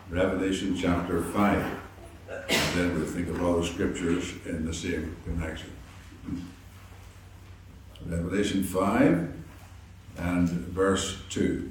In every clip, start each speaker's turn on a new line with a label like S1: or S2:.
S1: Revelation chapter 5. And then we'll think of all the scriptures in the same connection. Revelation 5 and verse 2.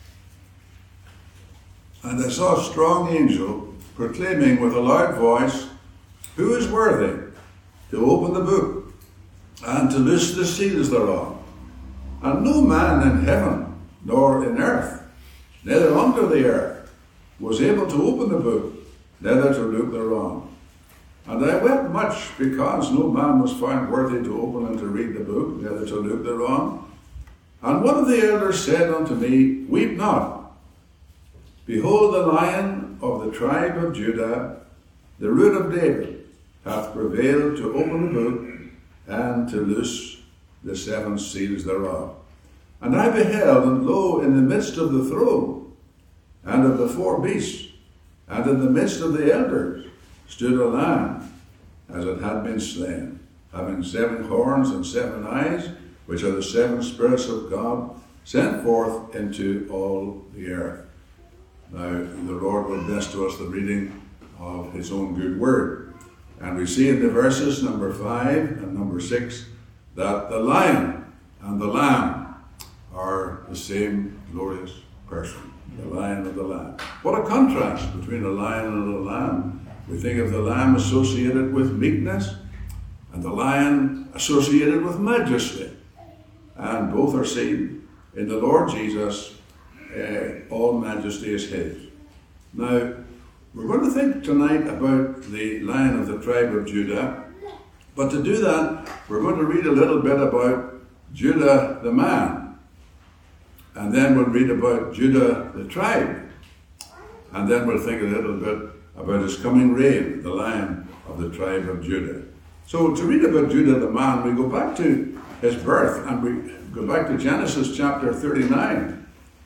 S1: And I saw a strong angel proclaiming with a loud voice, "Who is worthy to open the book and to loose the seals thereof?" And no man in heaven, nor in earth, neither under the earth, was able to open the book, neither to look thereon. And I wept much, because no man was found worthy to open and to read the book, neither to look thereon. And one of the elders said unto me, "Weep not. Behold, the Lion of the tribe of Judah, the Root of David, hath prevailed to open the book and to loose the 7 seals thereof." And I beheld, and lo, in the midst of the throne, and of the 4 beasts, and in the midst of the elders, stood a lamb, as it had been slain, having 7 horns and 7 eyes, which are the 7 spirits of God, sent forth into all the earth. Now, the Lord will bless to us the reading of his own good word. And we see in the verses number 5 and number 6 that the lion and the lamb are the same glorious person. The lion and the lamb. What a contrast between a lion and a lamb. We think of the lamb associated with meekness and the lion associated with majesty. And both are seen in the Lord Jesus. All majesty is his. Now, we're going to think tonight about the Lion of the tribe of Judah. But to do that, we're going to read a little bit about Judah the man. And then we'll read about Judah the tribe. And then we'll think a little bit about his coming reign, the Lion of the tribe of Judah. So to read about Judah the man, we go back to his birth, and we go back to Genesis chapter 39.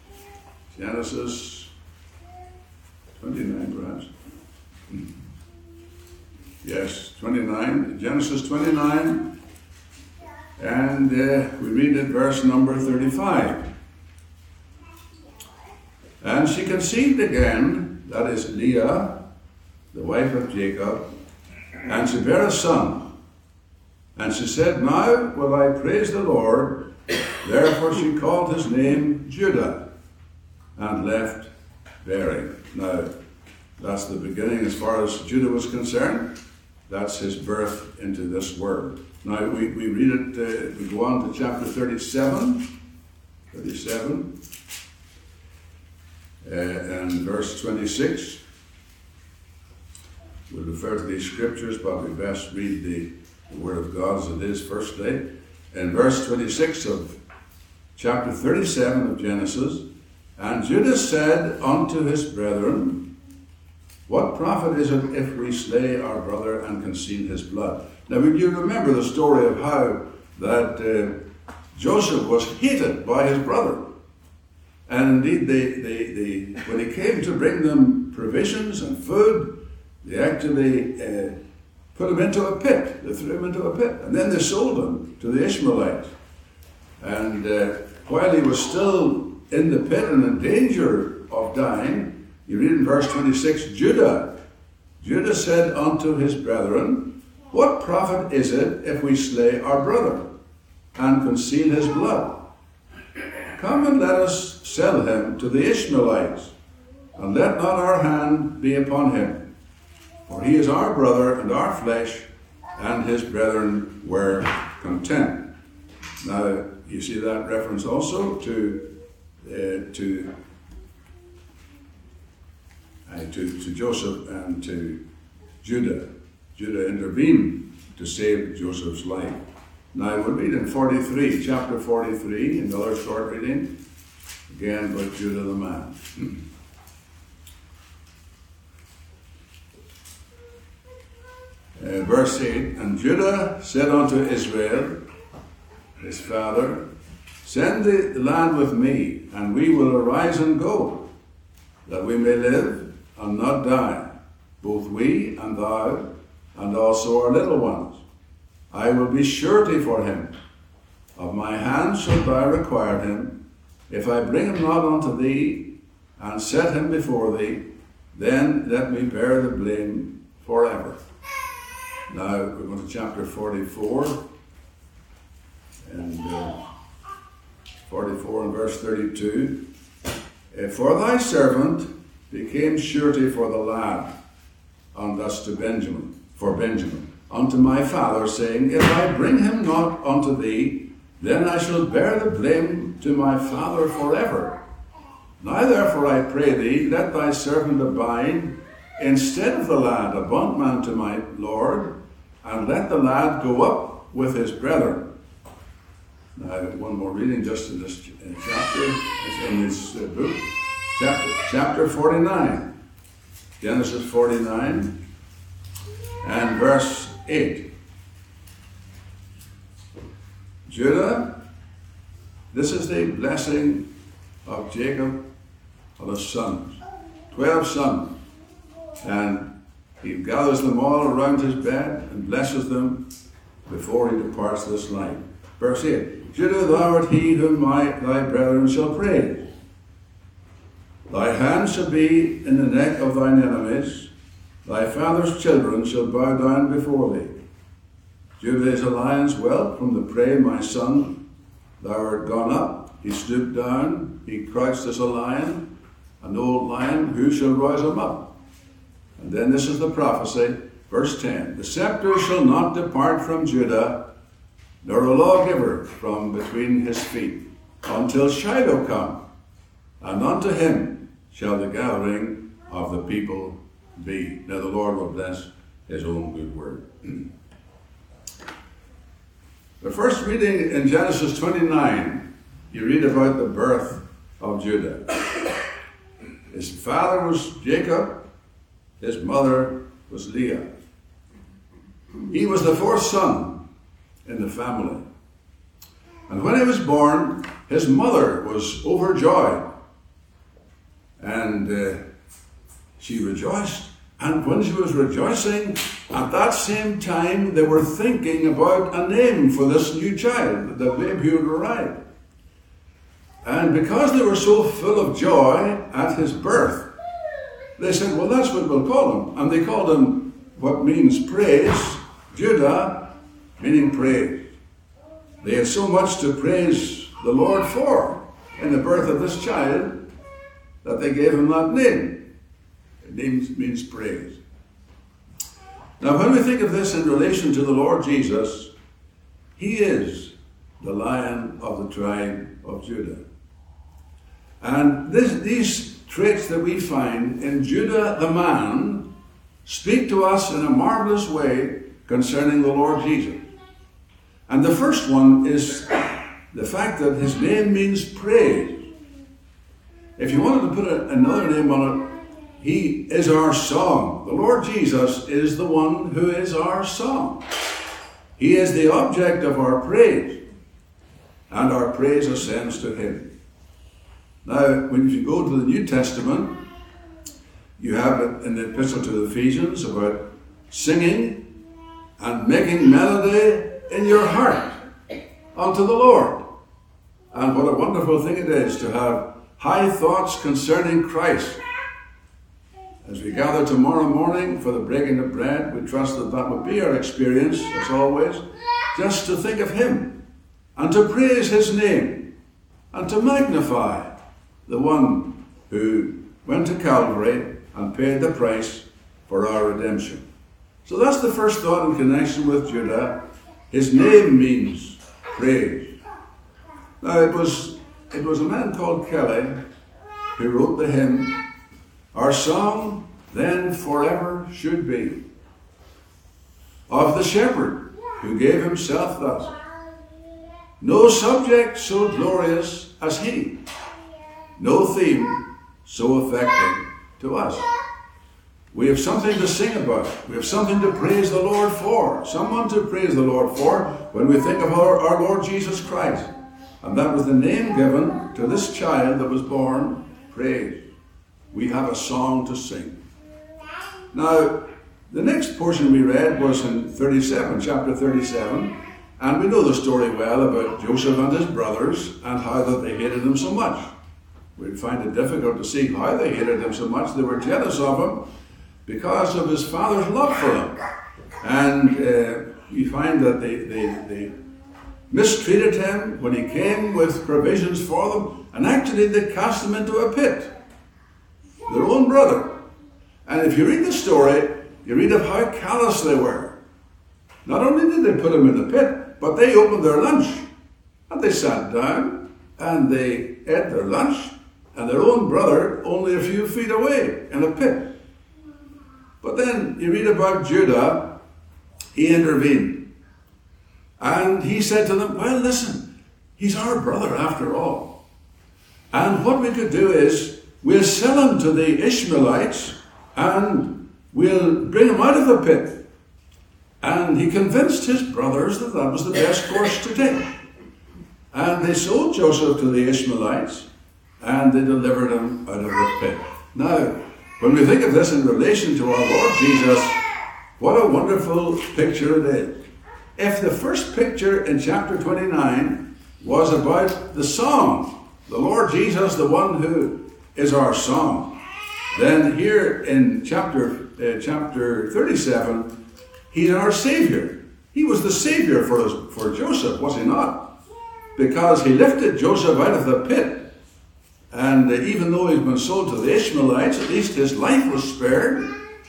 S1: Genesis 29, perhaps. Yes, 29. Genesis 29. And we read at verse number 35. And she conceived again, that is Leah, the wife of Jacob, and she bare a son. And she said, "Now will I praise the Lord." Therefore she called his name Judah, and left bearing. Now, that's the beginning as far as Judah was concerned. That's his birth into this world. Now, we read it, we go on to chapter 37. And verse 26. We'll refer to these scriptures, but we best read the Word of God as it is firstly. In verse 26 of chapter 37 of Genesis, "And Judah said unto his brethren, What profit is it if we slay our brother and conceal his blood?" Now, you remember the story of how that Joseph was hated by his brother. And indeed, when he came to bring them provisions and food, they actually put him into a pit. They threw him into a pit. And then they sold him to the Ishmaelites. And while he was still in the pit and in danger of dying, you read in verse 26, Judah said unto his brethren, "What profit is it if we slay our brother and conceal his blood? Come and let us sell him to the Ishmaelites, and let not our hand be upon him. For he is our brother and our flesh," and his brethren were content. Now, you see that reference also to Joseph and to Judah. Judah intervened to save Joseph's life. Now we'll read in 43, chapter 43, another short reading, again about Judah the man. Verse 8, "And Judah said unto Israel, his father, Send the land with me, and we will arise and go, that we may live and not die, both we and thou, and also our little ones. I will be surety for him. Of my hand shalt thou require him, if I bring him not unto thee, and set him before thee, then let me bear the blame forever. Now we're going to chapter 44, and 44 and verse 32. For thy servant became surety for the lad, and thus to Benjamin, unto my father, saying, if I bring him not unto thee, then I shall bear the blame to my father forever. Now therefore I pray thee, let thy servant abide instead of the lad, a bondman to my Lord, and let the lad go up with his brethren. Now one more reading just in this chapter, in this book, chapter 49, Genesis 49 and verse 8. Judah, this is the blessing of Jacob of his sons, 12 sons, and he gathers them all around his bed and blesses them before he departs this life. Verse 8, Judah, thou art he whom thy brethren shall praise. Thy hand shall be in the neck of thine enemies. Thy father's children shall bow down before thee. Judah is a lion's whelp from the prey, my son. Thou art gone up. He stooped down. He crouched as a lion, an old lion. Who shall rouse him up? And then this is the prophecy, verse 10. The scepter shall not depart from Judah, nor a lawgiver from between his feet, until Shiloh come, and unto him shall the gathering of the people be. Now the Lord will bless his own good word. The first reading in Genesis 29, you read about the birth of Judah. His father was Jacob, his mother was Leah. He was the fourth son in the family. And when he was born, his mother was overjoyed. And she rejoiced. And when she was rejoicing, at that same time, they were thinking about a name for this new child, the babe who had arrived. And because they were so full of joy at his birth, they said, well, that's what we'll call him. And they called him what means praise, Judah, meaning praise. They had so much to praise the Lord for in the birth of this child that they gave him that name. It means praise. Now, when we think of this in relation to the Lord Jesus, he is the Lion of the tribe of Judah. And these traits that we find in Judah the man speak to us in a marvelous way concerning the Lord Jesus. And the first one is the fact that his name means praise. If you wanted to put another name on it, he is our song. The Lord Jesus is the one who is our song. He is the object of our praise, and our praise ascends to him. Now, when you go to the New Testament, you have it in the Epistle to the Ephesians about singing and making melody in your heart unto the Lord. And what a wonderful thing it is to have high thoughts concerning Christ. As we gather tomorrow morning for the breaking of bread, we trust that that will be our experience, as always, just to think of him and to praise his name and to magnify the one who went to Calvary and paid the price for our redemption. So that's the first thought in connection with Judah. His name means praise. Now it was a man called Kelly who wrote the hymn, Our Song Then Forever Should Be, of the shepherd who gave himself thus. No subject so glorious as he, no theme so affecting to us. We have something to sing about. We have something to praise the Lord for. Someone to praise the Lord for when we think of our Lord Jesus Christ. And that was the name given to this child that was born, praise. We have a song to sing. Now, the next portion we read was in chapter 37, and we know the story well about Joseph and his brothers and how that they hated him so much. we find it difficult to see how they hated him so much. They were jealous of him because of his father's love for them. And you find that they mistreated him when he came with provisions for them, and actually they cast him into a pit, their own brother. And if you read the story, you read of how callous they were. Not only did they put him in the pit, but they opened their lunch, and they sat down, and they ate their lunch, and their own brother only a few feet away in a pit. But then you read about Judah. He intervened. And he said to them, well, listen, he's our brother after all. And what we could do is, we'll sell him to the Ishmaelites and we'll bring him out of the pit. And he convinced his brothers that that was the best course to take. And they sold Joseph to the Ishmaelites and they delivered him out of the pit. Now, when we think of this in relation to our Lord Jesus, what a wonderful picture it is. If the first picture in chapter 29 was about the song, the Lord Jesus, the one who is our song, then here in chapter 37, he's our Savior. He was the Savior for Joseph, was he not? Because he lifted Joseph out of the pit. And even though he's been sold to the Ishmaelites, at least his life was spared.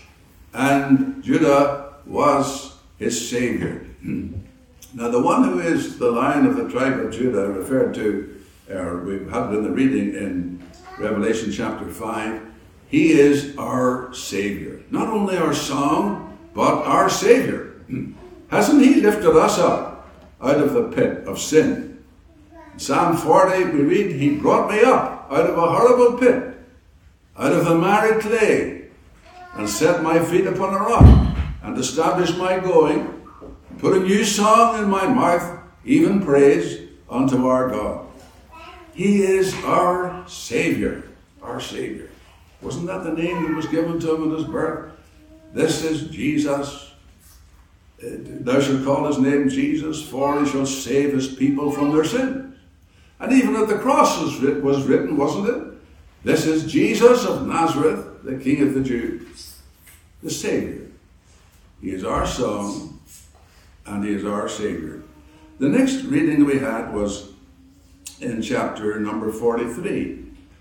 S1: And Judah was his Savior. Now the one who is the Lion of the tribe of Judah, referred to, we've had it in the reading in Revelation chapter 5, he is our Savior. Not only our song, but our Savior. Hasn't he lifted us up out of the pit of sin? In Psalm 40 we read, he brought me up out of a horrible pit, out of the miry clay, and set my feet upon a rock, and established my going, put a new song in my mouth, even praise unto our God. He is our Savior, our Savior. Wasn't that the name that was given to him at his birth? This is Jesus. Thou shalt call his name Jesus, for he shall save his people from their sins. And even at the cross was written, wasn't it? This is Jesus of Nazareth, the King of the Jews, the Savior. He is our song, and he is our Savior. The next reading we had was in chapter number 43.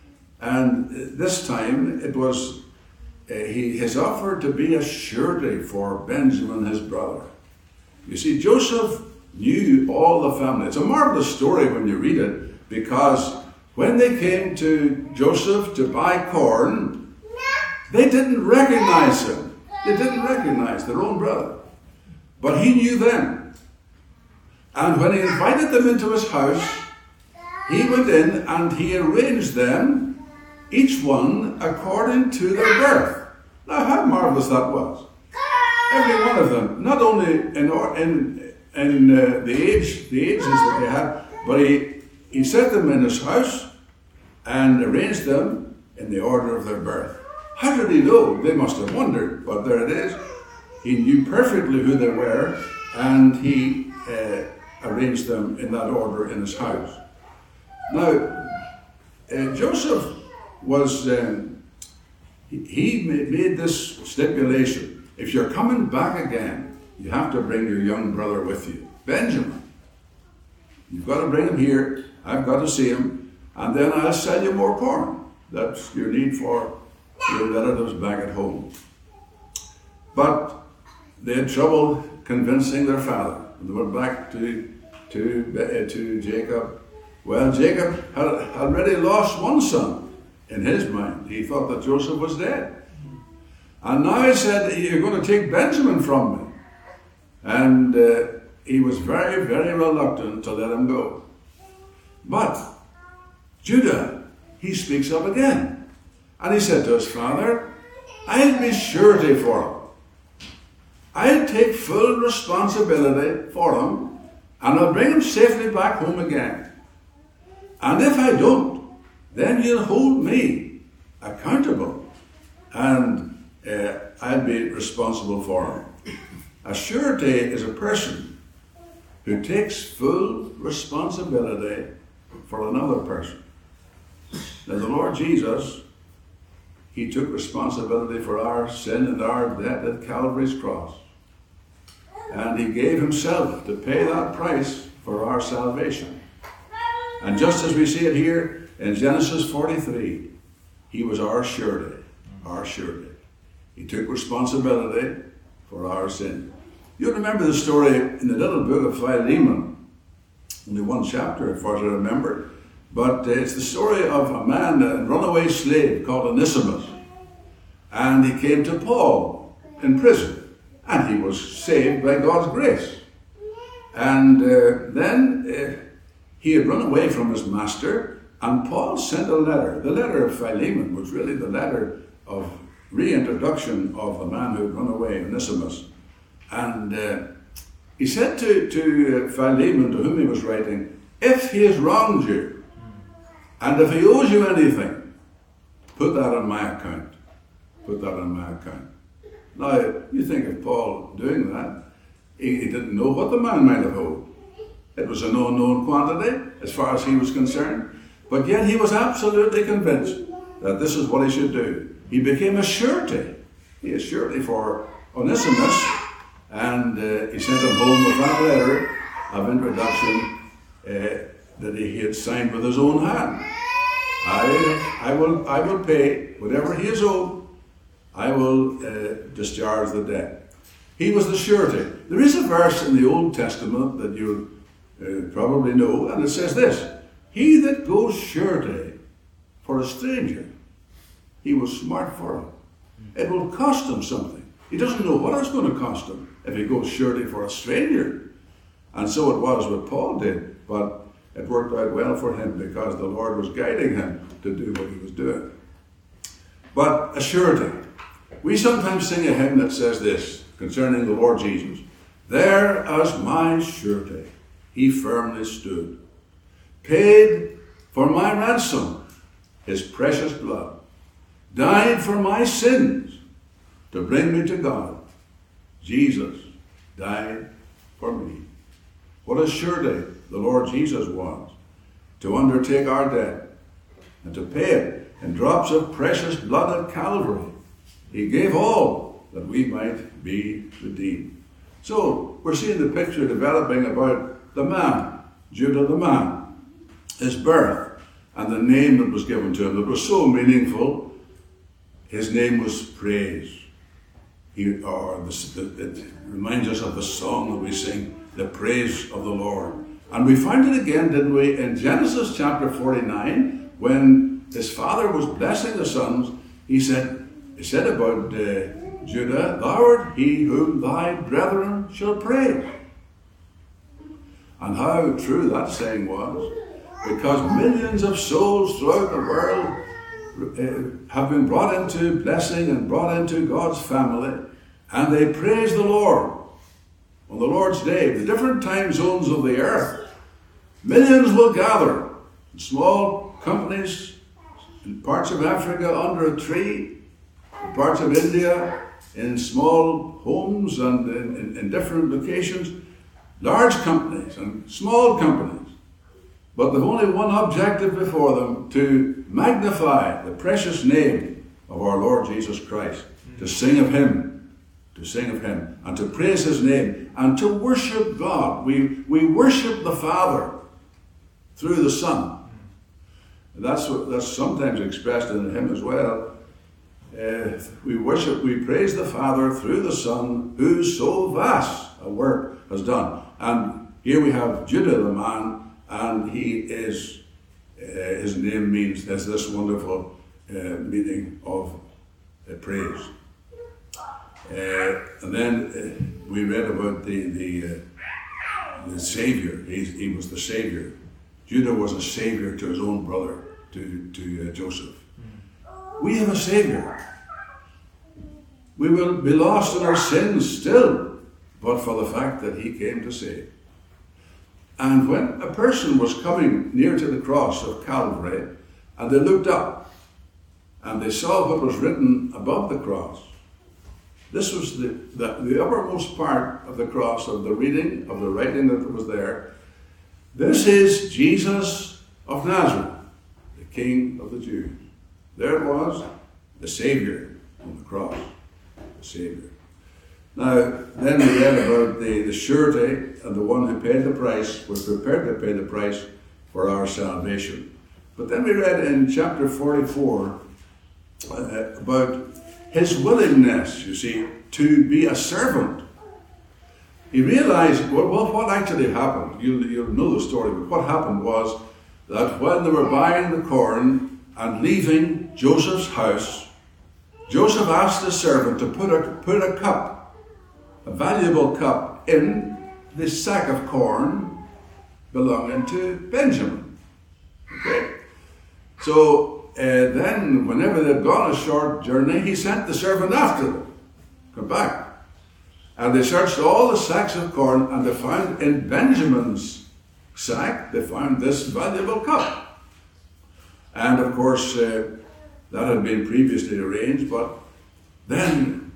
S1: And this time it was his offer to be a surety for Benjamin, his brother. You see, Joseph knew all the family. It's a marvelous story when you read it, because when they came to Joseph to buy corn, they didn't recognize him. They didn't recognize their own brother. But he knew them. And when he invited them into his house, he went in and he arranged them, each one according to their birth. Now, how marvelous that was. Every one of them, not only in the ages that they had, but he set them in his house and arranged them in the order of their birth. How did he know? They must have wondered, but there it is. He knew perfectly who they were, and he arranged them in that order in his house. Now, Joseph was, he made this stipulation. If you're coming back again, you have to bring your young brother with you, Benjamin. You've got to bring him here. I've got to see him, and then I'll sell you more corn. That's your need for your relatives back at home. But they had trouble convincing their father. When they went back to Jacob, well, Jacob had already lost one son in his mind. He thought that Joseph was dead. And now he said, you're going to take Benjamin from me. And he was very, very reluctant to let him go. But Judah, he speaks up again. And he said to his father, I'll be surety for him. I'll take full responsibility for him, and I'll bring him safely back home again. And if I don't, then you'll hold me accountable, and I'll be responsible for him. A surety is a person who takes full responsibility for another person. Now the Lord Jesus, he took responsibility for our sin and our debt at Calvary's cross. And he gave himself to pay that price for our salvation. And just as we see it here in Genesis 43, he was our surety, our surety. He took responsibility for our sin. You remember the story in the little book of Philemon, only one chapter as far as I remember, but it's the story of a man, a runaway slave called Onesimus. And he came to Paul in prison, and he was saved by God's grace. And then he had run away from his master, and Paul sent a letter. The letter of Philemon was really the letter of reintroduction of the man who had run away, Onesimus. And he said to Philemon, to whom he was writing, if he has wronged you, and if he owes you anything, put that on my account. Put that on my account. Now, you think of Paul doing that, he didn't know what the man might have owed. It was an unknown quantity, as far as he was concerned. But yet he was absolutely convinced that this is what he should do. He became a surety. He is surety for Onesimus. And he sent him home with that letter of introduction that he had signed with his own hand. I will pay whatever he is owed. I will discharge the debt. He was the surety. There is a verse in the Old Testament that you probably know, and it says this: he that goes surety for a stranger, he was smart for it. It will cost him something. He doesn't know what it's going to cost him if he goes surety for a stranger. And so it was what Paul did, but it worked out well for him because the Lord was guiding him to do what he was doing. But a surety. We sometimes sing a hymn that says this concerning the Lord Jesus: there as my surety he firmly stood, paid for my ransom his precious blood, died for my sins to bring me to God. Jesus died for me. What a surety the Lord Jesus was, to undertake our debt and to pay it in drops of precious blood at Calvary. He gave all that we might be redeemed. So we're seeing the picture developing about the man, Judah the man, his birth, and the name that was given to him that was so meaningful. His name was Praise. It reminds us of the song that we sing, the praise of the Lord. And we find it again, didn't we, in Genesis chapter 49, when his father was blessing the sons. He said about Judah, thou art he whom thy brethren shall praise. And how true that saying was, because millions of souls throughout the world have been brought into blessing and brought into God's family, and they praise the Lord on the Lord's day. The different time zones of the earth, millions will gather in small companies in parts of Africa under a tree, in parts of India in small homes and in different locations, large companies and small companies. But they've only one objective before them: to magnify the precious name of our Lord Jesus Christ, to sing of Him, and to praise His name, and to worship God. We worship the Father through the Son. That's sometimes expressed in the hymn as well. We praise the Father through the Son, who so vast a work has done. And here we have Judah the man, and he is, his name has this wonderful meaning of praise. And then we read about the Savior. He was the Savior. Judah was a Savior to his own brother, to Joseph. We have a Savior. We will be lost in our sins still, but for the fact that He came to save. And when a person was coming near to the cross of Calvary, and they looked up, and they saw what was written above the cross, this was the uppermost part of the cross, of the reading, of the writing that was there. This is Jesus of Nazareth, the King of the Jews. There it was, the Savior on the cross. The Savior. Now, then we read about the surety and the one who paid the price, was prepared to pay the price for our salvation. But then we read in chapter 44 about his willingness, you see, to be a servant. He realized, well, what actually happened? You'll know the story, but what happened was that when they were buying the corn and leaving Joseph's house, Joseph asked the servant to put a cup, a valuable cup, in the sack of corn belonging to Benjamin. Okay? So then, whenever they'd gone a short journey, he sent the servant after them. Come back. And they searched all the sacks of corn, and they found in Benjamin's sack, they found this valuable cup. And of course, that had been previously arranged, but then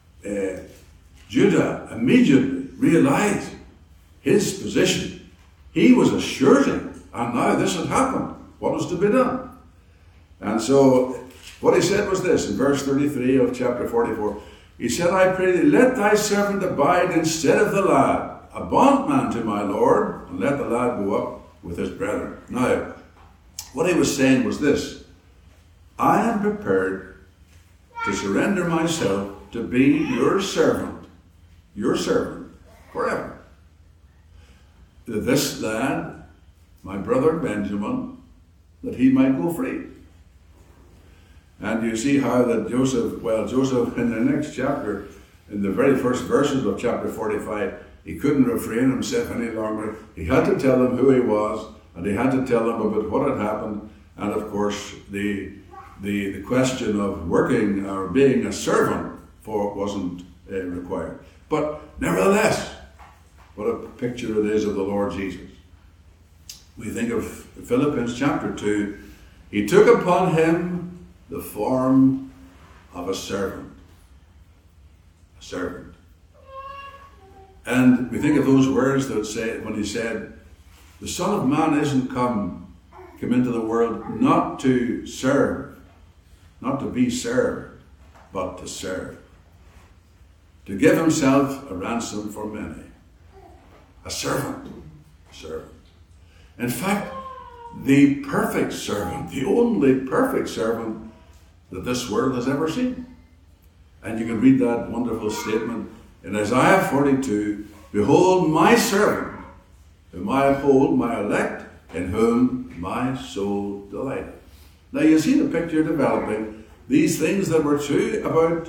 S1: Judah immediately realized his position. He was a surety, and now this had happened. What was to be done? And so what he said was this, in verse 33 of chapter 44. He said, I pray thee, let thy servant abide instead of the lad, a bondman to my Lord, and let the lad go up with his brethren. Now, what he was saying was this: I am prepared to surrender myself to be your servant forever. To this lad, my brother Benjamin, that he might go free. And you see how that Joseph in the next chapter, in the very first verses of chapter 45, he couldn't refrain himself any longer. He had to tell them who he was, and he had to tell them about what had happened. And of course, the question of working or being a servant wasn't required. But nevertheless, what a picture it is of the Lord Jesus. We think of Philippians chapter 2. He took upon him the form of a servant. A servant. And we think of those words that say, when he said, the Son of Man isn't come into the world not to serve, not to be served, but to serve. To give himself a ransom for many. A servant. Servant. In fact, the perfect servant, the only perfect servant that this world has ever seen. And you can read that wonderful statement in Isaiah 42, behold my servant, whom I uphold, my elect, in whom my soul delighteth. Now you see the picture developing, these things that were true about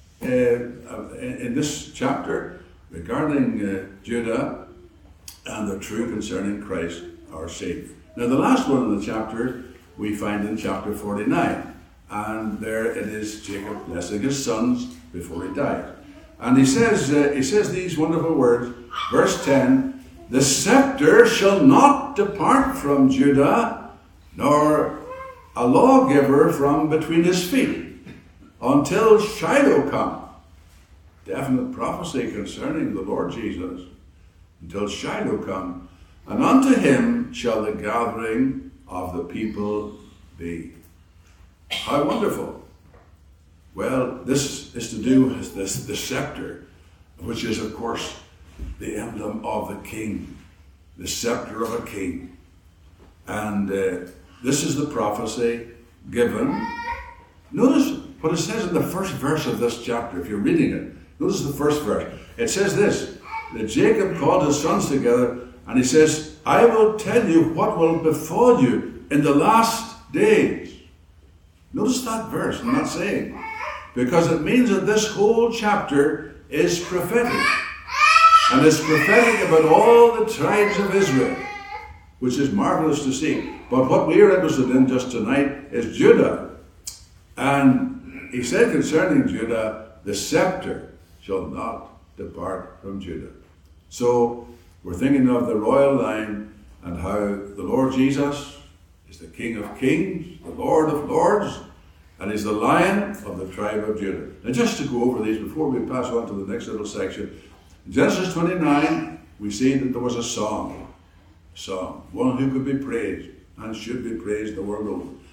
S1: in this chapter regarding Judah, and the true concerning Christ our Savior. Now the last one in the chapter we find in chapter 49. And there it is, Jacob blessing his sons before he died. And he says these wonderful words, verse 10, the scepter shall not depart from Judah, nor a lawgiver from between his feet, until Shiloh come. Definite prophecy concerning the Lord Jesus. Until Shiloh come, and unto him shall the gathering of the people be. How wonderful. Well, this is to do with the scepter, which is, of course, the emblem of the king, the scepter of a king. And this is the prophecy given. Notice what it says in the first verse of this chapter, if you're reading it. Notice the first verse. It says this, that Jacob called his sons together, and he says, I will tell you what will befall you in the last days. Notice that verse, I'm not saying. Because it means that this whole chapter is prophetic. And it's prophetic about all the tribes of Israel, which is marvelous to see. But what we are interested in just tonight is Judah. And he said concerning Judah, the scepter shall not depart from Judah. So we're thinking of the royal line and how the Lord Jesus is the King of Kings, the Lord of Lords, and is the Lion of the tribe of Judah. Now just to go over these before we pass on to the next little section. In Genesis 29, we see that there was a song, one who could be praised and should be praised the world over.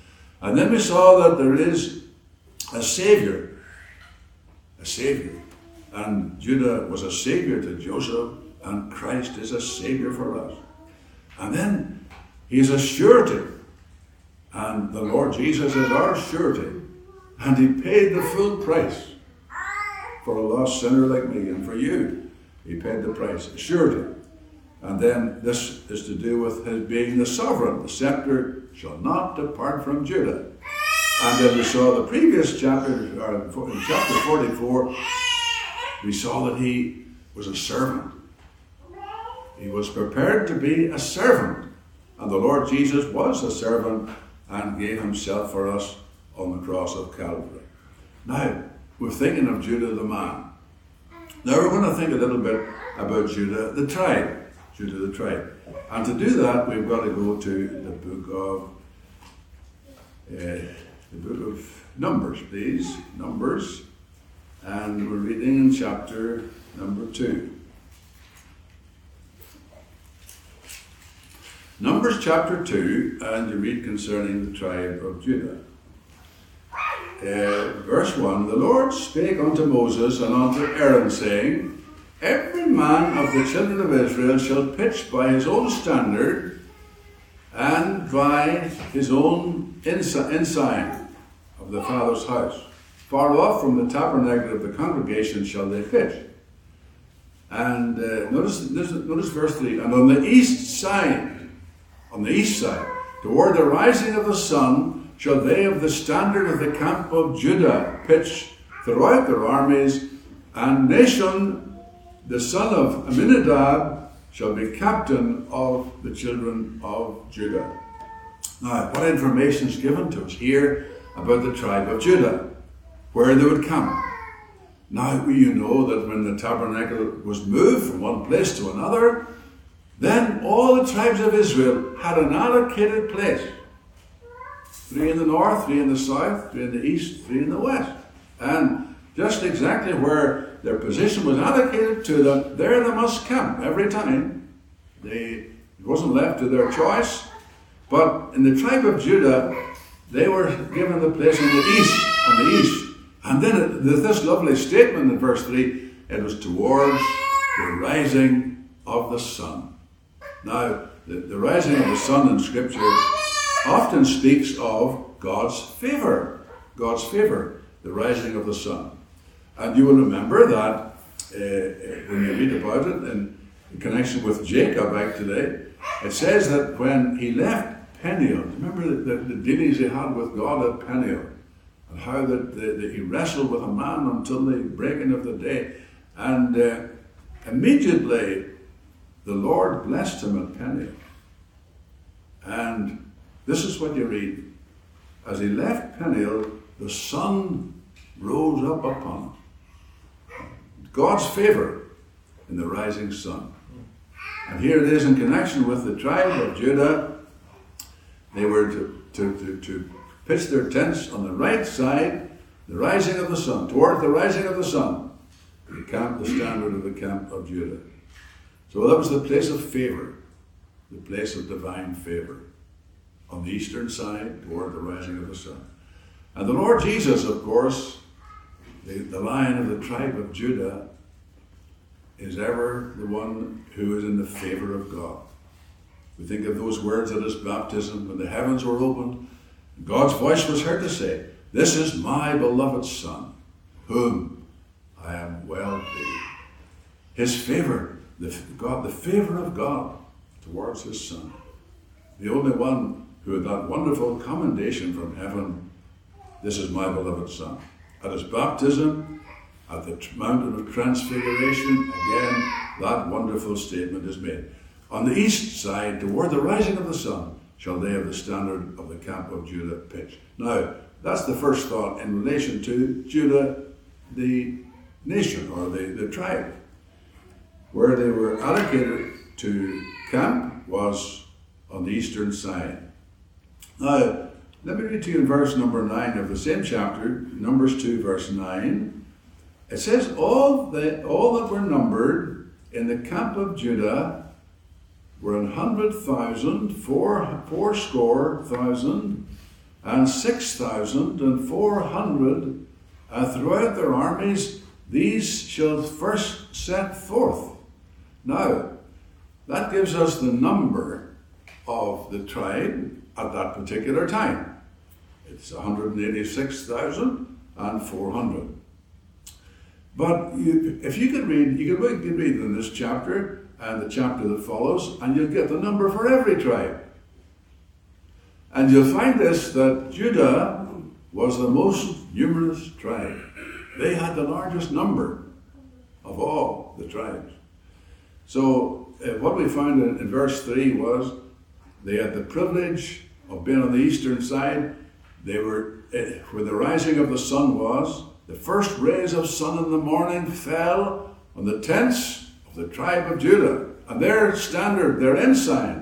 S1: And then we saw that there is a Savior. A Savior. And Judah was a Savior to Joseph, and Christ is a Savior for us. And then he is a surety. And the Lord Jesus is our surety. And he paid the full price for a lost sinner like me and for you. He paid the price, a surety. And then this is to do with his being the sovereign. The scepter shall not depart from Judah. And then we saw the previous chapter, in chapter 44, we saw that he was a servant. He was prepared to be a servant. And the Lord Jesus was a servant and gave himself for us on the cross of Calvary. Now, we're thinking of Judah the man. Now we're going to think a little bit about Judah the tribe. Judah the tribe. And to do that, we've got to go to the book of Numbers, please. Numbers. And we're reading in chapter number 2. Numbers chapter 2, and you read concerning the tribe of Judah. Verse 1, the Lord spake unto Moses and unto Aaron, saying, every man of the children of Israel shall pitch by his own standard and by his own ensign of the Father's house. Far off from the tabernacle of the congregation shall they pitch. And notice verse 3, and on the east side, toward the rising of the sun, shall they of the standard of the camp of Judah pitch throughout their armies, and Nahshon, the son of Amminadab, shall be captain of the children of Judah. Now, what information is given to us here about the tribe of Judah, where they would camp? Now, you know that when the tabernacle was moved from one place to another, then all the tribes of Israel had an allocated place. 3 in the north, 3 in the south, 3 in the east, 3 in the west. And just exactly where their position was allocated to them, there they must camp every time. It wasn't left to their choice. But in the tribe of Judah, they were given the place on the east. And then this lovely statement in verse 3, it was towards the rising of the sun. Now, the rising of the sun in Scripture often speaks of God's favour. God's favour, the rising of the sun. And you will remember that when you read about it in connection with Jacob back today, it says that when he left Peniel, remember the dealings he had with God at Peniel, and how that he wrestled with a man until the breaking of the day. And immediately the Lord blessed him at Peniel. And this is what you read. As he left Peniel, the sun rose up upon him. God's favour in the rising sun. And here it is in connection with the tribe of Judah. They were to pitch their tents on the right side, the rising of the sun, toward the rising of the sun, the standard of the camp of Judah. So that was the place of favour, the place of divine favour, on the eastern side, toward the rising of the sun. And the Lord Jesus, of course, the Lion of the tribe of Judah, is ever the one who is in the favour of God. We think of those words at his baptism, when the heavens were opened, God's voice was heard to say, "This is my beloved Son, whom I am well pleased." His favour, the favour of God towards his Son. The only one who had that wonderful commendation from heaven, "This is my beloved Son." At his baptism, at the mountain of transfiguration, again, that wonderful statement is made. On the east side, toward the rising of the sun, shall they of the standard of the camp of Judah pitch. Now, that's the first thought in relation to Judah, the nation, or the tribe. Where they were allocated to camp was on the eastern side. Now, let me read to you in verse number 9 of the same chapter, Numbers 2, verse 9. It says, all that were numbered in the camp of Judah were 100,000, 400,000, and 6,400 throughout their armies. These shall first set forth. Now, that gives us the number of the tribe at that particular time. It's 186,400. But if you could read, you could read in this chapter and the chapter that follows, and you'll get the number for every tribe. And you'll find this, that Judah was the most numerous tribe. They had the largest number of all the tribes. So what we found in verse 3 was they had the privilege of being on the eastern side. They were, where the rising of the sun was, the first rays of sun in the morning fell on the tents of the tribe of Judah. And their standard, their ensign,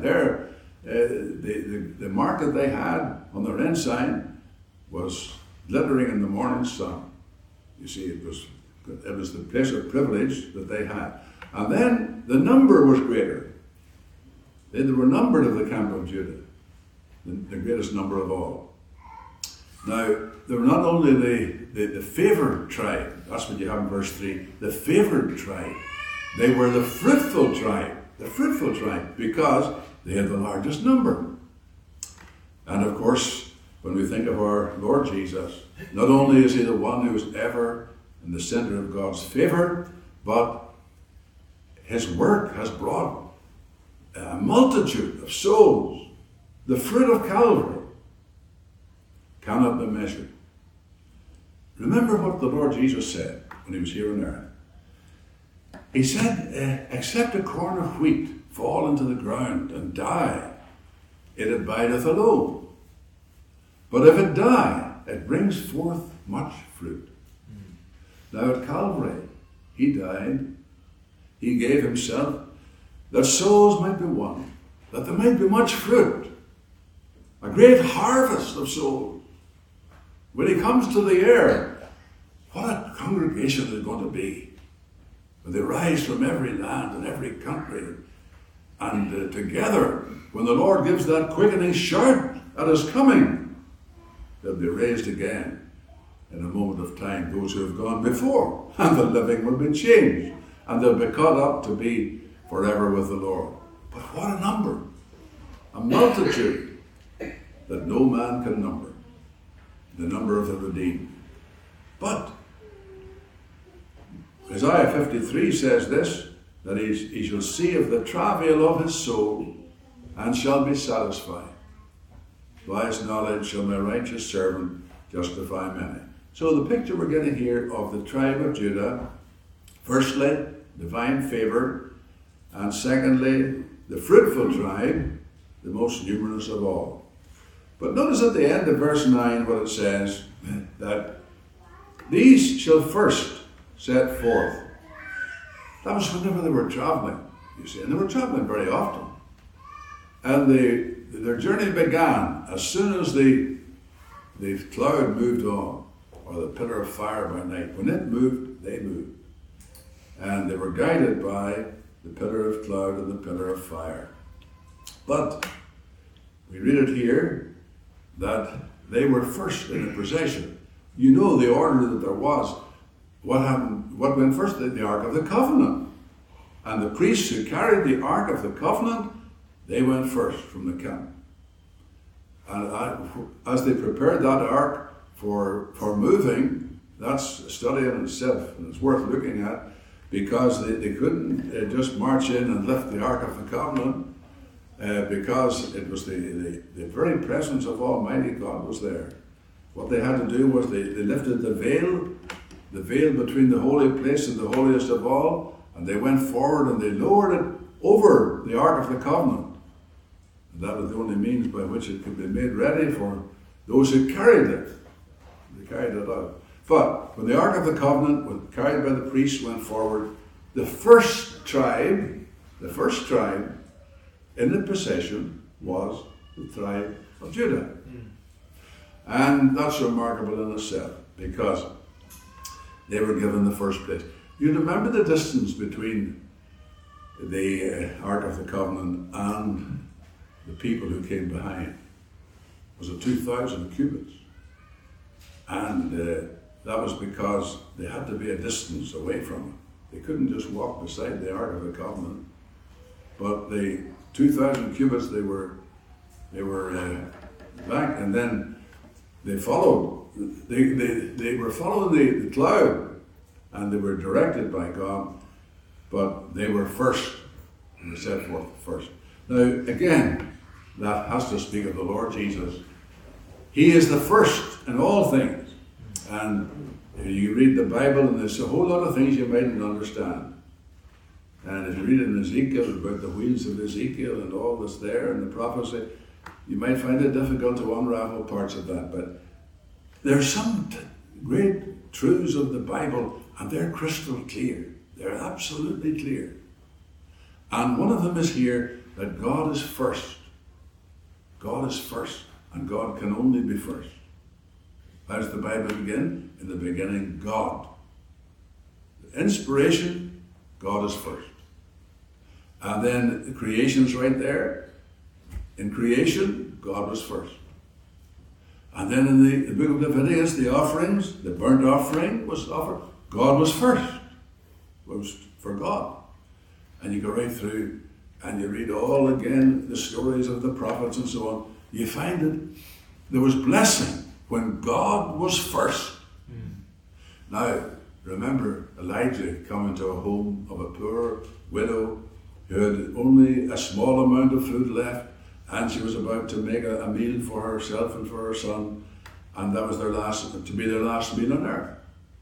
S1: the mark that they had on their ensign was glittering in the morning sun. You see, it was the place of privilege that they had. And then the number was greater. They were numbered of the camp of Judah, the greatest number of all. Now, they were not only the favored tribe, that's what you have in verse 3, the favored tribe. They were the fruitful tribe, because they had the largest number. And of course, when we think of our Lord Jesus, not only is he the one who is ever in the center of God's favor, but his work has brought a multitude of souls. The fruit of Calvary cannot be measured. Remember what the Lord Jesus said when he was here on earth. He said, except a corn of wheat fall into the ground and die, it abideth alone. But if it die, it brings forth much fruit. Now at Calvary, he died. He gave himself that souls might be won, that there might be much fruit, a great harvest of souls. When he comes to the air, what a congregation there's going to be. When they rise from every land and every country, and together, when the Lord gives that quickening shout at his coming, they'll be raised again in a moment of time, those who have gone before, and the living will be changed, and they'll be caught up to be forever with the Lord. But what a number! A multitude that no man can number. The number of the redeemed. But Isaiah 53 says this, that he shall see of the travail of his soul and shall be satisfied. By his knowledge shall my righteous servant justify many. So the picture we're getting here of the tribe of Judah, firstly, divine favor, and secondly, the fruitful tribe, the most numerous of all. But notice at the end of verse 9 what it says, that these shall first set forth. That was whenever they were traveling, you see, and they were traveling very often. And their journey began as soon as the cloud moved on, or the pillar of fire by night. When it moved, they moved. And they were guided by the pillar of cloud and the pillar of fire. But we read it here that they were first in a procession. You know the order that there was. What happened? What went first? The Ark of the Covenant. And the priests who carried the Ark of the Covenant, they went first from the camp. And as they prepared that Ark for moving, that's a study in itself, and it's worth looking at, because they couldn't just march in and lift the Ark of the Covenant, because it was the very presence of Almighty God was there. What they had to do was they lifted the veil between the holy place and the holiest of all, and they went forward and they lowered it over the Ark of the Covenant. And that was the only means by which it could be made ready for those who carried it. They carried it out. But when the Ark of the Covenant was carried by the priests went forward, the first tribe in the procession was the tribe of Judah. And that's remarkable in itself, because they were given the first place. You remember the distance between the Ark of the Covenant and the people who came behind. was at 2,000 cubits. And that was because they had to be a distance away from it. They couldn't just walk beside the Ark of the Covenant. But the 2,000 cubits, they were back, and then they followed. They were following the cloud, and they were directed by God, but they were first, and they set forth first. Now, again, that has to speak of the Lord Jesus. He is the first in all things. And you read the Bible, and there's a whole lot of things you mightn't understand. And if you read in Ezekiel about the wheels of Ezekiel and all that's there and the prophecy, you might find it difficult to unravel parts of that. But there are some great truths of the Bible, and they're crystal clear. They're absolutely clear. And one of them is here, that God is first. God is first, and God can only be first. How does the Bible begin? In the beginning, God. The inspiration, God is first. And then the creation's right there. In creation, God was first. And then in the book of Leviticus, the offerings, the burnt offering was offered. God was first. It was for God. And you go right through and you read all again the stories of the prophets and so on. You find that there was blessing when God was first. Now, remember Elijah coming to a home of a poor widow who had only a small amount of food left, and she was about to make a meal for herself and for her son, and that was their last meal on earth.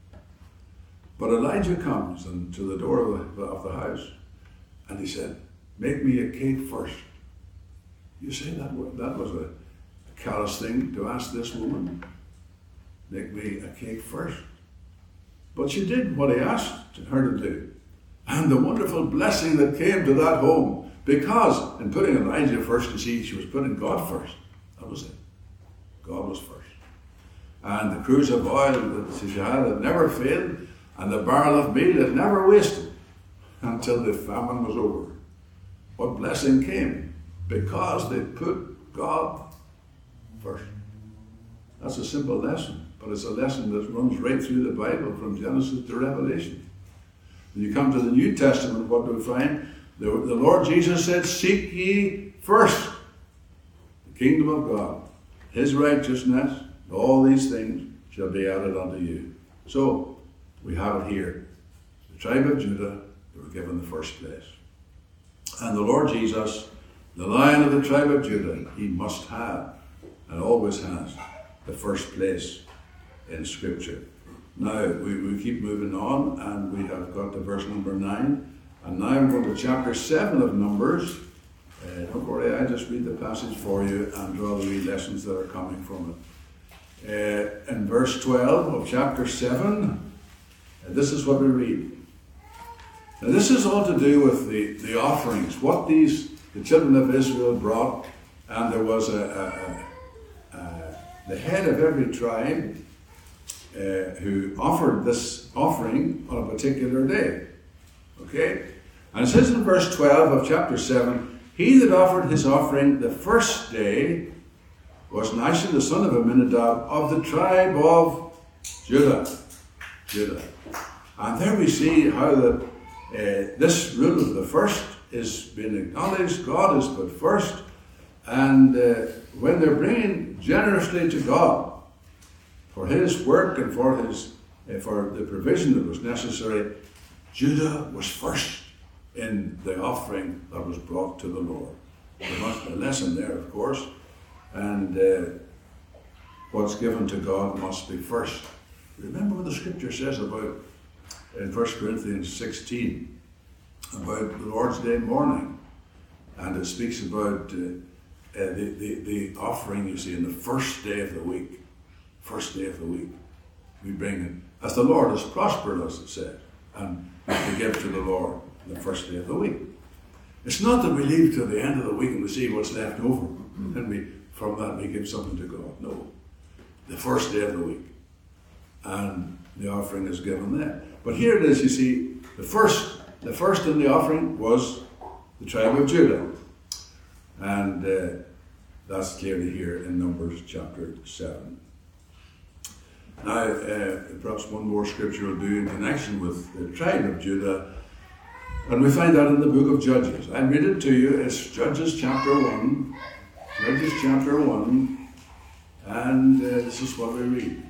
S1: But Elijah comes and to the door of the house, and he said, "Make me a cake first." You say that was a callous thing to ask this woman. Make me a cake first. But she did what he asked her to do. And the wonderful blessing that came to that home, because in putting Elijah first, you see, she was putting God first. That was it. God was first. And the cruse of oil that she had never failed, and the barrel of meal it never wasted until the famine was over. What blessing came? Because they put God first. That's a simple lesson, but it's a lesson that runs right through the Bible from Genesis to Revelation. When you come to the New Testament, what do we find? The Lord Jesus said, "Seek ye first the kingdom of God, his righteousness, all these things shall be added unto you." So, we have it here. The tribe of Judah, they were given the first place. And the Lord Jesus, the Lion of the tribe of Judah, he must have, and always has, the first place in Scripture. Now, we keep moving on, and we have got to verse number 9. And now I'm going to chapter 7 of Numbers. Don't worry, I just read the passage for you and draw the wee lessons that are coming from it. In verse 12 of chapter 7, this is what we read. Now, this is all to do with the offerings, what the children of Israel brought, and there was the head of every tribe who offered this offering on a particular day. Okay? And it says in verse 12 of chapter 7, "He that offered his offering the first day was Nahshon the son of Amminadab of the tribe of Judah." And there we see how that this rule of the first is being acknowledged. God is put first. And when they're bringing generously to God for his work and for the provision that was necessary, Judah was first in the offering that was brought to the Lord. There must be a lesson there, of course. And what's given to God must be first. Remember what the Scripture says about, in 1 Corinthians 16, about the Lord's Day morning. And it speaks about the offering, you see, in the first day of the week. First day of the week. We bring it, as the Lord has prospered us, it said. And we give to the Lord the first day of the week. It's not that we leave till the end of the week and we see what's left over. And from that we give something to God. No. The first day of the week. And the offering is given there. But here it is, you see, the first in the offering was the tribe of Judah. And That's clearly here in Numbers chapter 7. Now, perhaps one more scripture will do in connection with the tribe of Judah, and we find that in the book of Judges. I'll read it to you. It's Judges chapter 1. Judges chapter 1, and this is what we read.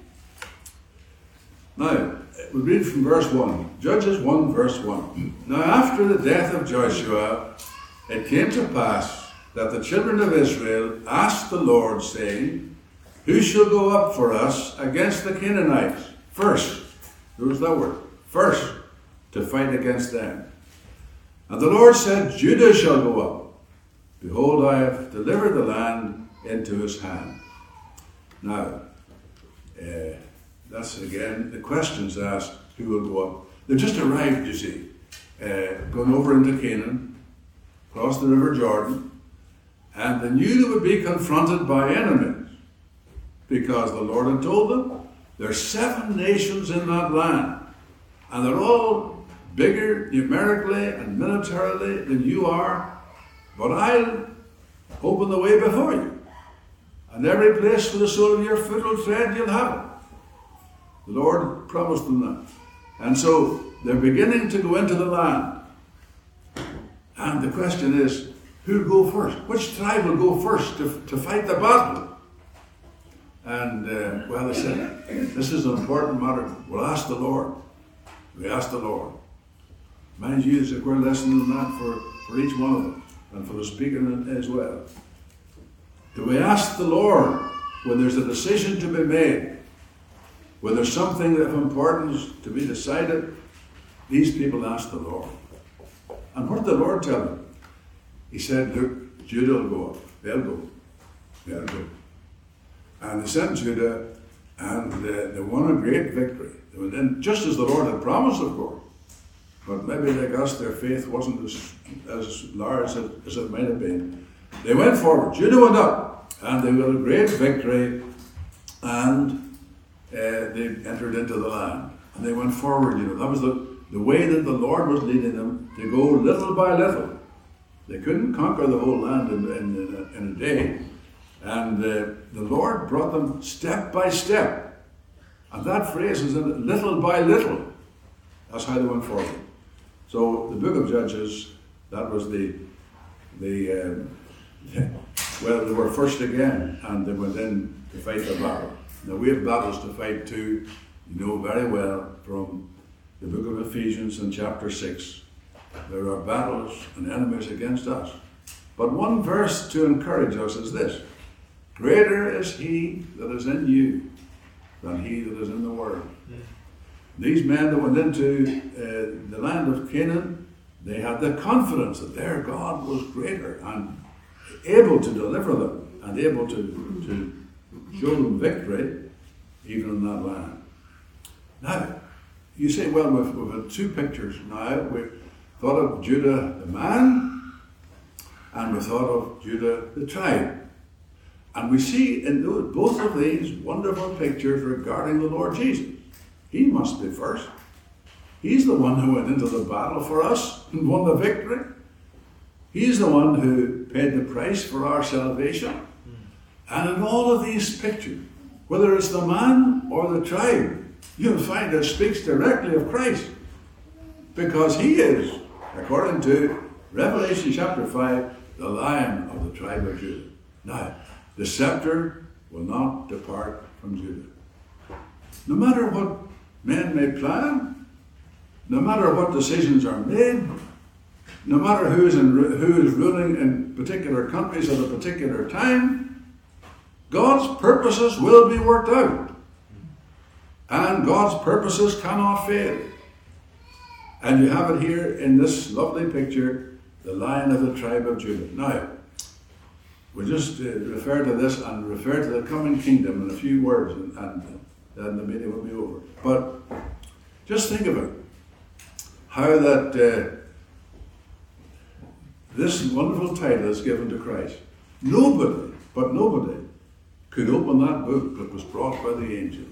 S1: Now, we read from verse 1. Judges 1, verse 1. Now, after the death of Joshua, it came to pass that the children of Israel asked the Lord, saying, who shall go up for us against the Canaanites? First, there was that word, first, to fight against them. And the Lord said, Judah shall go up. Behold, I have delivered the land into his hand. Now, that's again the questions asked, who will go up? They've just arrived, you see, going over into Canaan, across the river Jordan, and they knew they would be confronted by enemies, because the Lord had told them, there's 7 nations in that land, and they're all bigger numerically and militarily than you are, but I'll open the way before you, and every place where the sole of your foot will tread, you'll have it. The Lord promised them that. And so they're beginning to go into the land. And the question is, who'll go first? Which tribe will go first to fight the battle? And, well, they said, this is an important matter. We'll ask the Lord. We asked the Lord. Mind you, there's a great lesson in that for each one of them, and for the speaker as well. Do we ask the Lord when there's a decision to be made, when there's something of importance to be decided? These people asked the Lord. And what did the Lord tell them? He said, look, Judah will go up. They'll go. They'll go. And they sent Judah, and they won a great victory. They went in just as the Lord had promised, of course. But maybe like us, their faith wasn't as large as it might have been. They went forward. Judah went up, and they got a great victory, and they entered into the land. And they went forward, That was the way that the Lord was leading them, to go little by little. They couldn't conquer the whole land in a day. And the Lord brought them step by step. And that phrase is in it, little by little. That's how they went forward. So the book of Judges, that was well, they were first again, and they went in to fight the battle. Now we have battles to fight too, you know very well, from the book of Ephesians in chapter 6. There are battles and enemies against us. But one verse to encourage us is this: greater is he that is in you than he that is in the world. These men that went into the land of Canaan, they had the confidence that their God was greater and able to deliver them and able to show them victory even in that land. Now, you say, well, we've had 2 pictures now. We've thought of Judah the man, and we thought of Judah the tribe. And we see in both of these wonderful pictures regarding the Lord Jesus. He must be first. He's the one who went into the battle for us and won the victory. He's the one who paid the price for our salvation. And in all of these pictures, whether it's the man or the tribe, you'll find it speaks directly of Christ. Because he is, according to Revelation chapter 5, the Lion of the tribe of Judah. Now, the scepter will not depart from Judah. No matter what men may plan, no matter what decisions are made, no matter who is ruling in particular countries at a particular time, God's purposes will be worked out. And God's purposes cannot fail. And you have it here in this lovely picture, the Lion of the tribe of Judah. Now, we'll just refer to this and refer to the coming kingdom in a few words, and then the meeting will be over. But just think of it, how that this wonderful title is given to Christ. Nobody could open that book that was brought by the angel.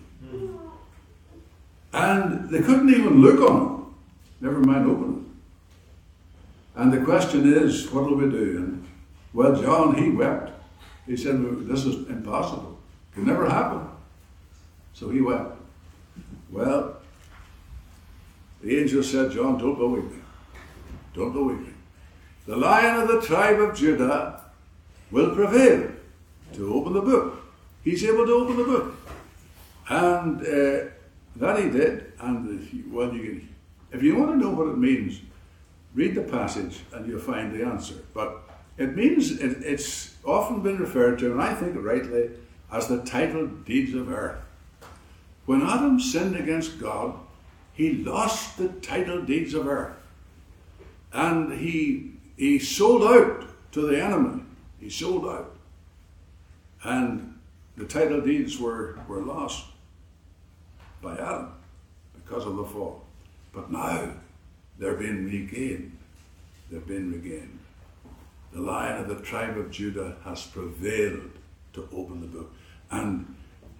S1: And they couldn't even look on it, never mind open it. And the question is, what will we do? And, well, John, he wept. He said, this is impossible. It can never happen. So he went. Well, the angel said, John, don't go weeping. Don't go weeping. The Lion of the tribe of Judah will prevail to open the book. He's able to open the book. And that he did. And if you want to know what it means, read the passage and you'll find the answer. But it means, it's often been referred to, and I think rightly, as the titled deeds of earth. When Adam sinned against God, he lost the title deeds of earth. And he sold out to the enemy. He sold out. And the title deeds were lost by Adam because of the fall. But now they're being regained. They've been regained. The Lion of the tribe of Judah has prevailed to open the book. And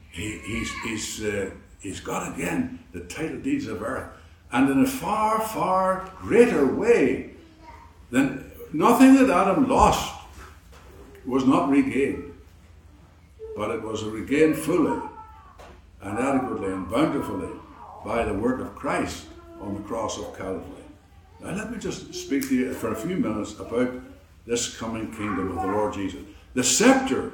S1: he's got again the title deeds of earth. And in a far, far greater way than nothing that Adam lost was not regained. But it was regained fully and adequately and bountifully by the work of Christ on the cross of Calvary. Now let me just speak to you for a few minutes about this coming kingdom of the Lord Jesus. The scepter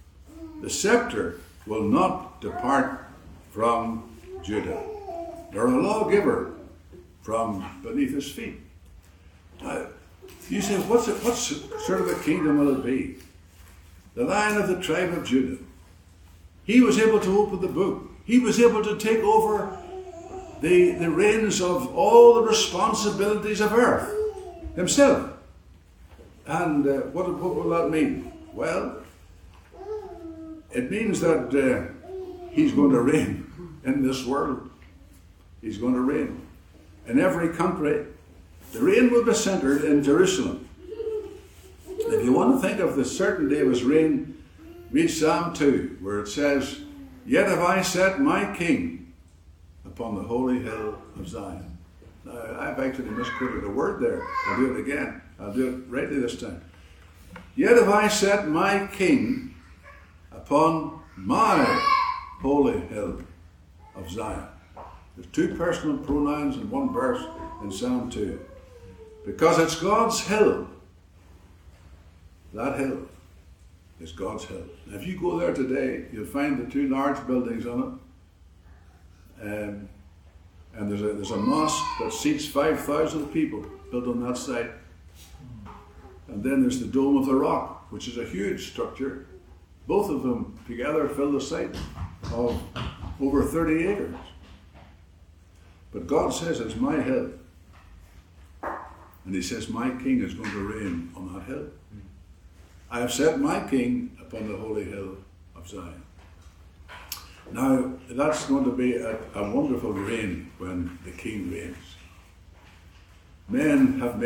S1: will not depart from Judah, nor a lawgiver from beneath his feet. Now, you say, what sort of a kingdom will it be? The Lion of the tribe of Judah. He was able to open the book. He was able to take over the reins of all the responsibilities of earth himself. And what will that mean? Well, it means that he's going to reign in this world. He's going to reign in every country. The reign will be centered in Jerusalem. If you want to think of the certainty of his reign, read Psalm 2, where it says, "Yet have I set my king upon the holy hill of Zion." Now, I've actually misquoted a word there. I'll do it again. I'll do it rightly this time. "Yet have I set my king upon my holy hill of Zion." There's two personal pronouns in one verse in Psalm 2. Because it's God's hill. That hill is God's hill. Now, if you go there today, you'll find the two large buildings on it. And there's a mosque that seats 5,000 people built on that site. And then there's the Dome of the Rock, which is a huge structure. Both of them together fill the site of over 30 acres. But God says it's my hill. And he says my king is going to reign on that hill. I have set my king upon the holy hill of Zion. Now, that's going to be a wonderful reign when the king reigns. Men have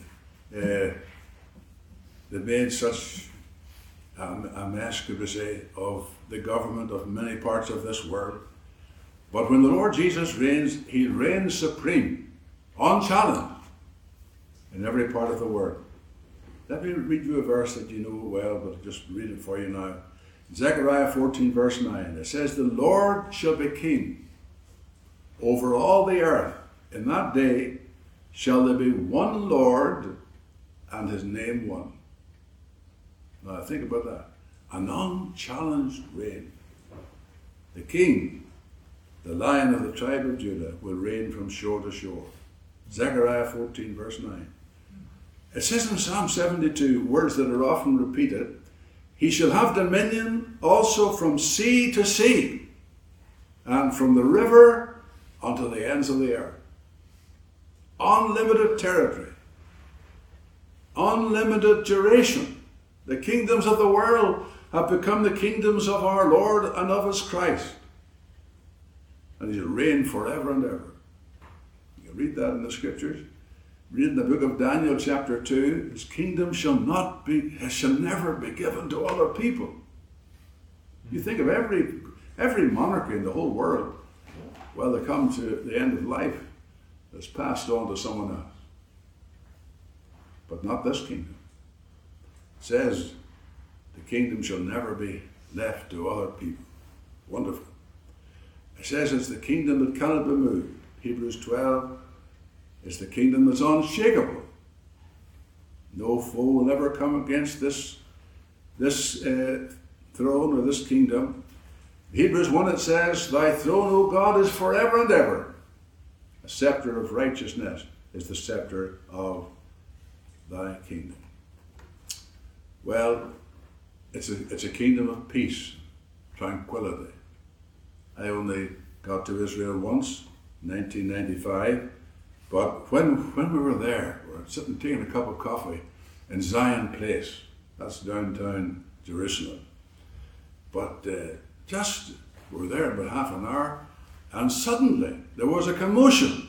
S1: made such a mess, could we say, of the government of many parts of this world. But when the Lord Jesus reigns, he reigns supreme, unchallenged, in every part of the world. Let me read you a verse that you know well, but just read it for you now. Zechariah 14, verse 9. It says, "The Lord shall be king over all the earth. In that day shall there be one Lord, and his name one." Now think about that. An unchallenged reign. The king, the Lion of the tribe of Judah, will reign from shore to shore. Zechariah 14, verse 9. It says in Psalm 72, words that are often repeated, "He shall have dominion also from sea to sea, and from the river unto the ends of the earth." Unlimited territory. Unlimited duration. The kingdoms of the world have become the kingdoms of our Lord and of his Christ. And he shall reign forever and ever. You can read that in the scriptures. Read in the book of Daniel chapter 2, his kingdom shall never be given to other people. You think of every monarchy in the whole world, well, they come to the end of life, it's passed on to someone else. But not this kingdom. It says The kingdom shall never be left to other people. Wonderful. It says it's the kingdom that cannot be moved. Hebrews 12 is the kingdom that's unshakable. No foe will ever come against this throne or this kingdom. Hebrews 1 it says, Thy throne, O God, is forever and ever. A scepter of righteousness is the scepter of thy kingdom. Well, it's a kingdom of peace, tranquility. I only got to Israel once, 1995, but when we were there, we were sitting taking a cup of coffee in Zion Place. That's downtown Jerusalem. But just we were there about half an hour, and suddenly there was a commotion,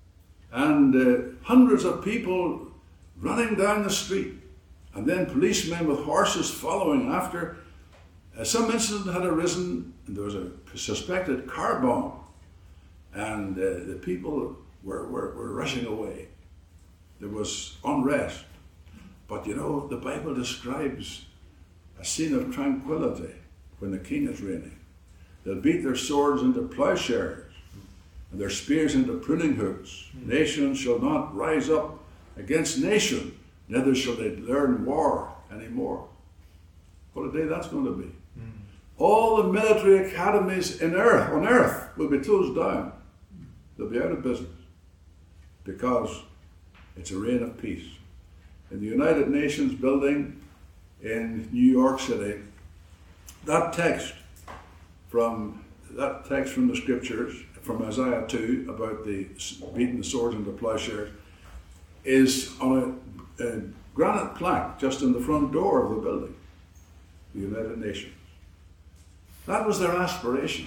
S1: and hundreds of people running down the street, and then policemen with horses following after. Some incident had arisen, and there was a suspected car bomb, and the people were rushing away. There was unrest. But you know, the Bible describes a scene of tranquility when the king is reigning. They'll beat their swords into plowshares and their spears into pruning hooks. Nation shall not rise up against nation, neither shall they learn war anymore. What a day that's going to be. All the military academies on earth will be closed down. They'll be out of business because it's a reign of peace. In the United Nations building in New York City, that text from the scriptures, from Isaiah 2 about the beating the swords into plowshares, is on a granite plaque just in the front door of the building, the United Nations. That was their aspiration.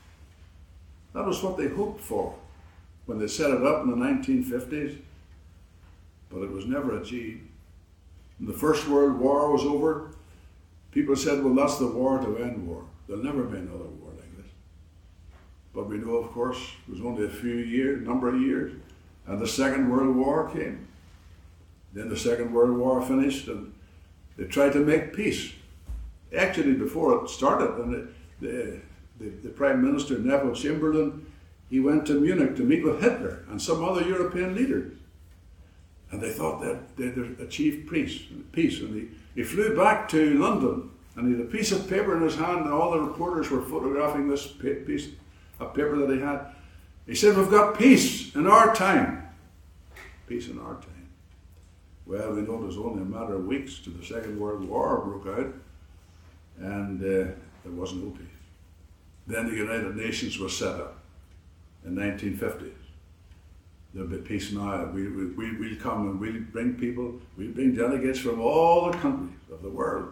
S1: That was what they hoped for when they set it up in the 1950s, but it was never achieved. When the First World War was over, people said, well, that's the war to end war. There'll never be another war like this. But we know, of course, it was only a number of years, and the Second World War came. Then the Second World War finished, and they tried to make peace. Actually, before it started, and the Prime Minister, Neville Chamberlain, he went to Munich to meet with Hitler and some other European leaders. And they thought that they'd achieved peace. And he flew back to London, and he had a piece of paper in his hand, and all the reporters were photographing this piece of paper that he had. He said, we've got peace in our time. Peace in our time. Well, we know it was only a matter of weeks till the Second World War broke out, and there was no peace. Then the United Nations was set up in 1950s. There'll be peace now. We'll come and we'll bring delegates from all the countries of the world,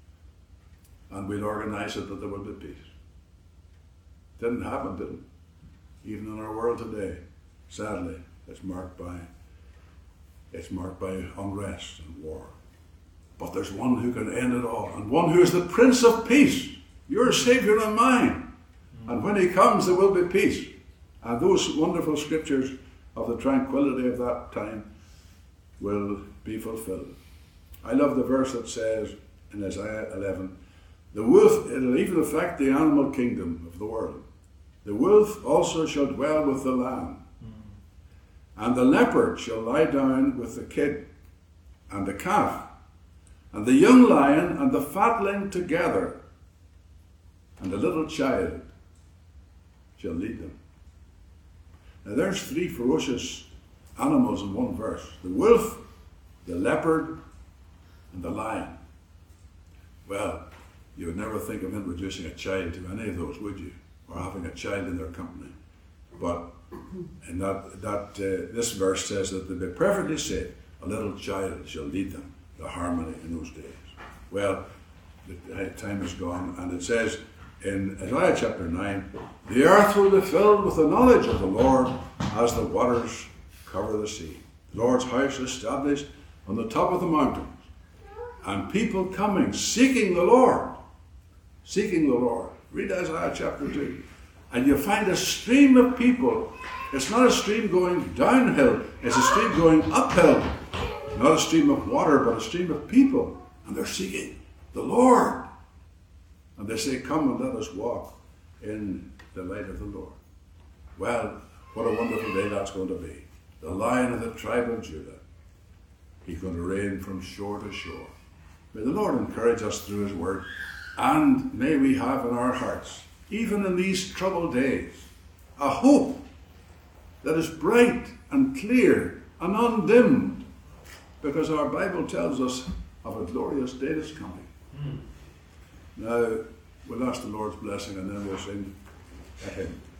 S1: and we'll organize it that there will be peace. Didn't happen, did it? Even in our world today, sadly, it's marked by unrest and war. But there's one who can end it all, and one who is the Prince of Peace, your Savior and mine. And when he comes, there will be peace. And those wonderful scriptures of the tranquility of that time will be fulfilled. I love the verse that says in Isaiah 11, the wolf, it'll even affect the animal kingdom of the world. The wolf also shall dwell with the lamb, and the leopard shall lie down with the kid and the calf, and the young lion and the fatling together, and the little child shall lead them. Now there's three ferocious animals in one verse. The wolf, the leopard, and the lion. Well, you would never think of introducing a child to any of those, would you? Or having a child in their company. But in this verse says that they'll be perfectly safe. A little child shall lead them to harmony in those days. Well, the time is gone, and it says in Isaiah chapter 9, the earth will be filled with the knowledge of the Lord as the waters cover the sea. The Lord's house established on the top of the mountains, and people coming, seeking the Lord. Seeking the Lord. Read Isaiah chapter 2. And you find a stream of people. It's not a stream going downhill, it's a stream going uphill. Not a stream of water, but a stream of people. And they're seeking. the Lord. And they say, come and let us walk in the light of the Lord. Well, what a wonderful day that's going to be. The Lion of the tribe of Judah. He's going to reign from shore to shore. May the Lord encourage us through his word. And may we have in our hearts, even in these troubled days, a hope that is bright and clear and undimmed. Because our Bible tells us of a glorious day that's coming. Now, we'll ask the Lord's blessing and then we'll sing a hymn.